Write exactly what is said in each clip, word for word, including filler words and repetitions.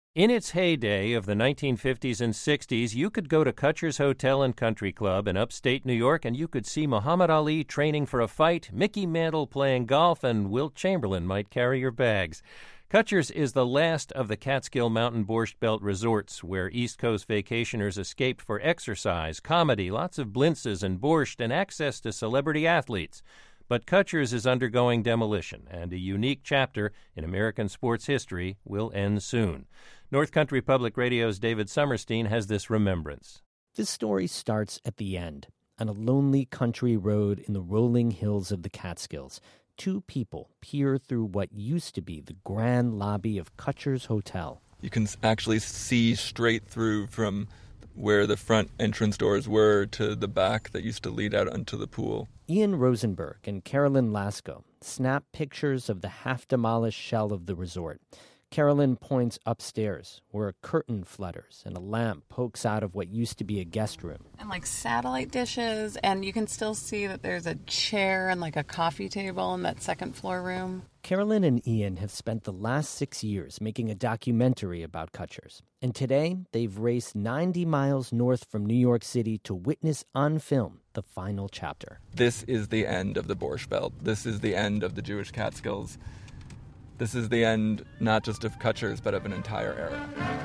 In its heyday of the nineteen fifties and sixties, you could go to Kutcher's Hotel and Country Club in upstate New York and you could see Muhammad Ali training for a fight, Mickey Mantle playing golf, and Wilt Chamberlain might carry your bags. Kutcher's is the last of the Catskill Mountain Borscht Belt resorts where East Coast vacationers escaped for exercise, comedy, lots of blintzes and borscht, and access to celebrity athletes. But Kutcher's is undergoing demolition, and a unique chapter in American sports history will end soon. North Country Public Radio's David Summerstein has this remembrance. This story starts at the end, on a lonely country road in the rolling hills of the Catskills. Two people peer through what used to be the grand lobby of Kutcher's Hotel. You can actually see straight through from where the front entrance doors were to the back that used to lead out onto the pool. Ian Rosenberg and Carolyn Lasko snap pictures of the half-demolished shell of the resort. Carolyn points upstairs, where a curtain flutters and a lamp pokes out of what used to be a guest room. And like satellite dishes, and you can still see that there's a chair and like a coffee table in that second floor room. Carolyn and Ian have spent the last six years making a documentary about Kutcher's. And today, they've raced ninety miles north from New York City to witness on film the final chapter. This is the end of the Borscht Belt. This is the end of the Jewish Catskills. This is the end not just of Kutcher's, but of an entire era.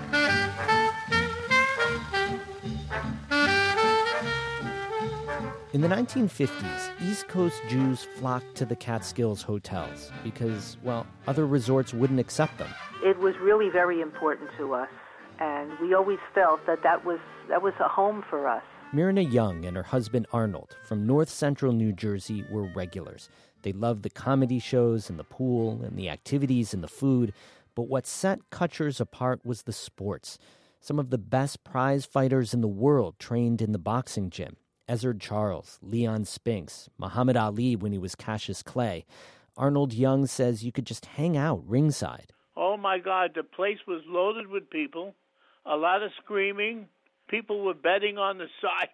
In the nineteen fifties, East Coast Jews flocked to the Catskills hotels because, well, other resorts wouldn't accept them. It was really very important to us, and we always felt that that was, that was a home for us. Myrna Young and her husband Arnold from North Central New Jersey were regulars. They loved the comedy shows and the pool and the activities and the food. But what set Kutcher's apart was the sports. Some of the best prize fighters in the world trained in the boxing gym. Ezzard Charles, Leon Spinks, Muhammad Ali when he was Cassius Clay. Arnold Young says you could just hang out ringside. Oh, my God, the place was loaded with people, a lot of screaming. People were betting on the sides.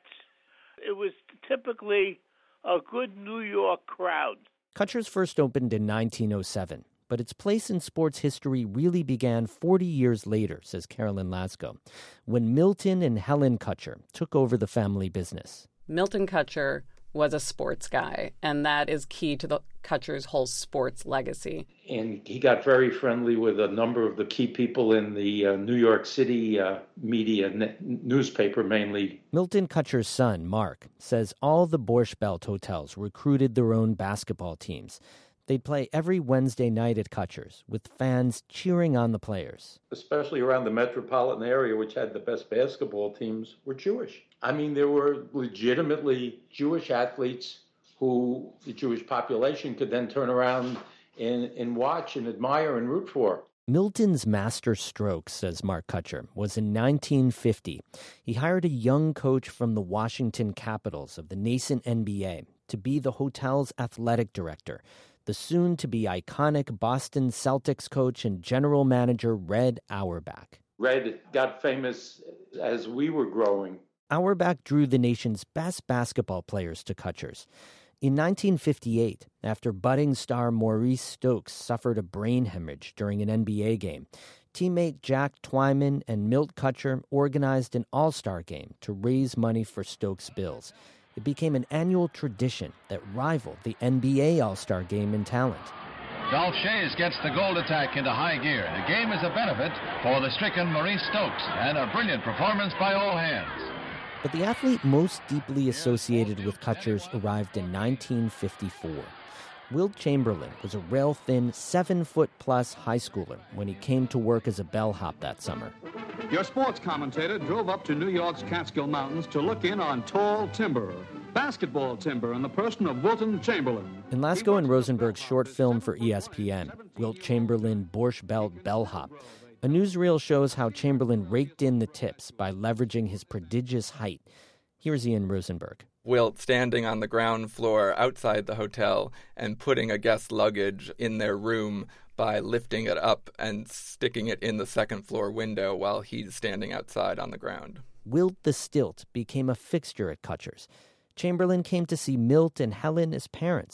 It was typically a good New York crowd. Kutcher's first opened in nineteen oh seven, but its place in sports history really began forty years later, says Carolyn Lasko, when Milton and Helen Kutcher took over the family business. Milton Kutcher was a sports guy, and that is key to the Kutcher's whole sports legacy. And he got very friendly with a number of the key people in the uh, New York City uh, media, ne- newspaper mainly. Milton Kutcher's son, Mark, says all the Borscht Belt hotels recruited their own basketball teams. They'd play every Wednesday night at Kutcher's, with fans cheering on the players. Especially around the metropolitan area, which had the best basketball teams, were Jewish. I mean, there were legitimately Jewish athletes who the Jewish population could then turn around and, and watch and admire and root for. Milton's master stroke, says Mark Kutcher, was in nineteen fifty. He hired a young coach from the Washington Capitals of the nascent N B A to be the hotel's athletic director. The soon-to-be iconic Boston Celtics coach and general manager Red Auerbach. Red got famous as we were growing. Auerbach drew the nation's best basketball players to Kutcher's. In nineteen fifty-eight, after budding star Maurice Stokes suffered a brain hemorrhage during an N B A game, teammate Jack Twyman and Milt Kutcher organized an all-star game to raise money for Stokes' bills. It became an annual tradition that rivaled the N B A All-Star Game in talent. Dolph Schayes gets the gold attack into high gear. The game is a benefit for the stricken Maurice Stokes, and a brilliant performance by all hands. But the athlete most deeply associated with Kutcher's arrived in nineteen fifty-four. Wilt Chamberlain was a rail-thin, seven-foot-plus high schooler when he came to work as a bellhop that summer. Your sports commentator drove up to New York's Catskill Mountains to look in on tall timber, basketball timber, in the person of Wilton Chamberlain. In Lasko and Rosenberg's short film for E S P N, Wilt Chamberlain Borscht Belt Bellhop, a newsreel shows how Chamberlain raked in the tips by leveraging his prodigious height. Here's Ian Rosenberg. Wilt standing on the ground floor outside the hotel and putting a guest's luggage in their room by lifting it up and sticking it in the second floor window while he's standing outside on the ground. Wilt the Stilt became a fixture at Kutcher's. Chamberlain came to see Milt and Helen as parents.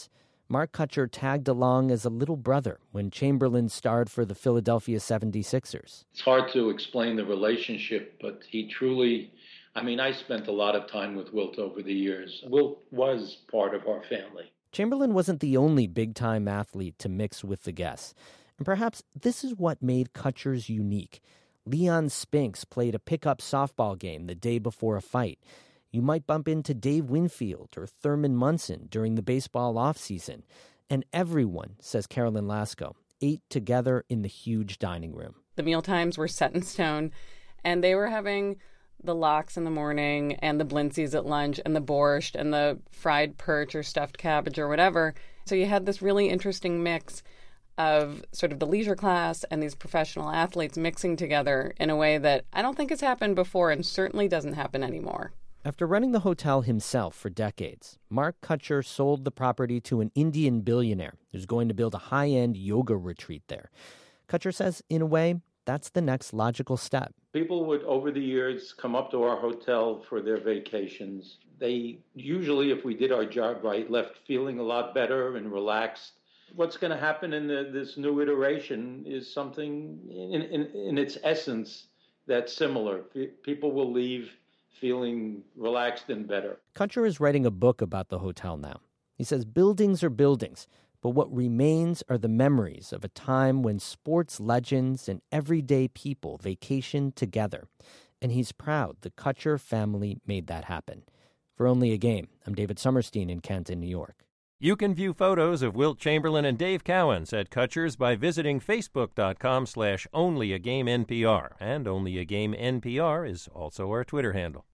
Mark Kutcher tagged along as a little brother when Chamberlain starred for the Philadelphia seventy-sixers. It's hard to explain the relationship, but he truly, I mean, I spent a lot of time with Wilt over the years. Wilt was part of our family. Chamberlain wasn't the only big-time athlete to mix with the guests. And perhaps this is what made Kutcher's unique. Leon Spinks played a pickup softball game the day before a fight. You might bump into Dave Winfield or Thurman Munson during the baseball offseason. And everyone, says Carolyn Lasko, ate together in the huge dining room. The meal times were set in stone, and they were having the lox in the morning and the blintzes at lunch and the borscht and the fried perch or stuffed cabbage or whatever. So you had this really interesting mix of sort of the leisure class and these professional athletes mixing together in a way that I don't think has happened before and certainly doesn't happen anymore. After running the hotel himself for decades, Mark Kutcher sold the property to an Indian billionaire who's going to build a high-end yoga retreat there. Kutcher says, in a way, that's the next logical step. People would, over the years, come up to our hotel for their vacations. They usually, if we did our job right, left feeling a lot better and relaxed. What's going to happen in the, this new iteration is something in, in, in its essence that's similar. P- people will leave feeling relaxed and better. Kutcher is writing a book about the hotel now. He says buildings are buildings, but what remains are the memories of a time when sports legends and everyday people vacationed together. And he's proud the Kutcher family made that happen. For Only a Game, I'm David Summerstein in Canton, New York. You can view photos of Wilt Chamberlain and Dave Cowens at Kutcher's by visiting facebook.com slash onlyagaменPR. And Only a Game N P R is also our Twitter handle.